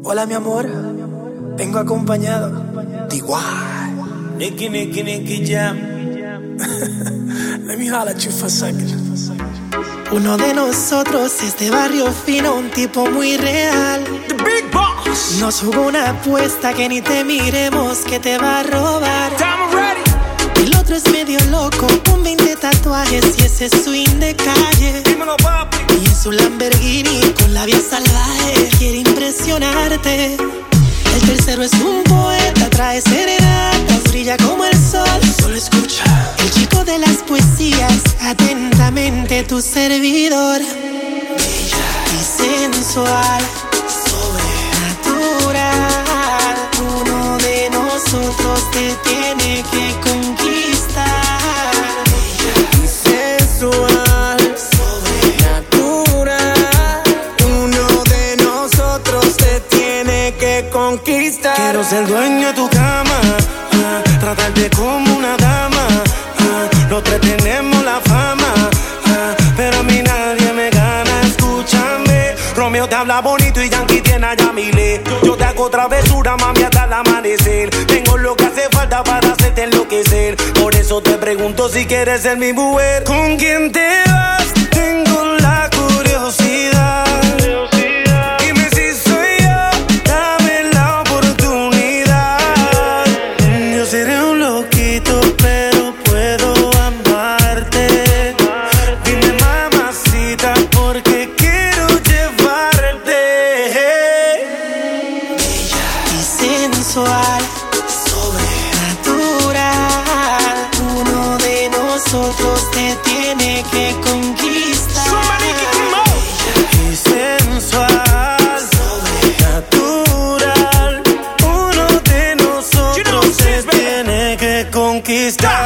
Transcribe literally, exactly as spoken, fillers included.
Hola, mi amor, vengo acompañado de igual. Nicky, Nicky, Nicky Jam. Let me holler at you for a second. Uno de nosotros es de barrio fino, un tipo muy real. The Big Boss. Nos jugó una apuesta que ni te miremos, que te va a robar. I'm ready. El otro es medio loco, con veinte tatuajes y ese swing de calle. Dímelo, papi. Y en su Lamborghini con la vía salvaje quiere impresionarte. El tercero es un poeta, trae serenatas, brilla como el sol. Solo escucha. El chico de las poesías, atentamente tu servidor. Bella y sensual, sobrenatural. Uno de nosotros te tiene que conquistar. Bella y sensual, sobrenatural. Uno de nosotros te tiene que conquistar. Quiero ser dueño de tu cama, ah, tratarte como una dama, ah, los tres tenemos la fama, ah, pero a mí nadie me gana, escúchame. Romeo te habla bonito y Yankee tiene a Yamile. Yo te hago travesura, mami, hasta el amanecer. Tengo lo que hace falta para hacerte enloquecer. Por eso te pregunto si quieres ser mi mujer. ¿Con quién te vas? Tengo la curiosidad. Sobrenatural, uno de nosotros te tiene que conquistar. Y sensual, sobrenatural, uno de nosotros te tiene que conquistar.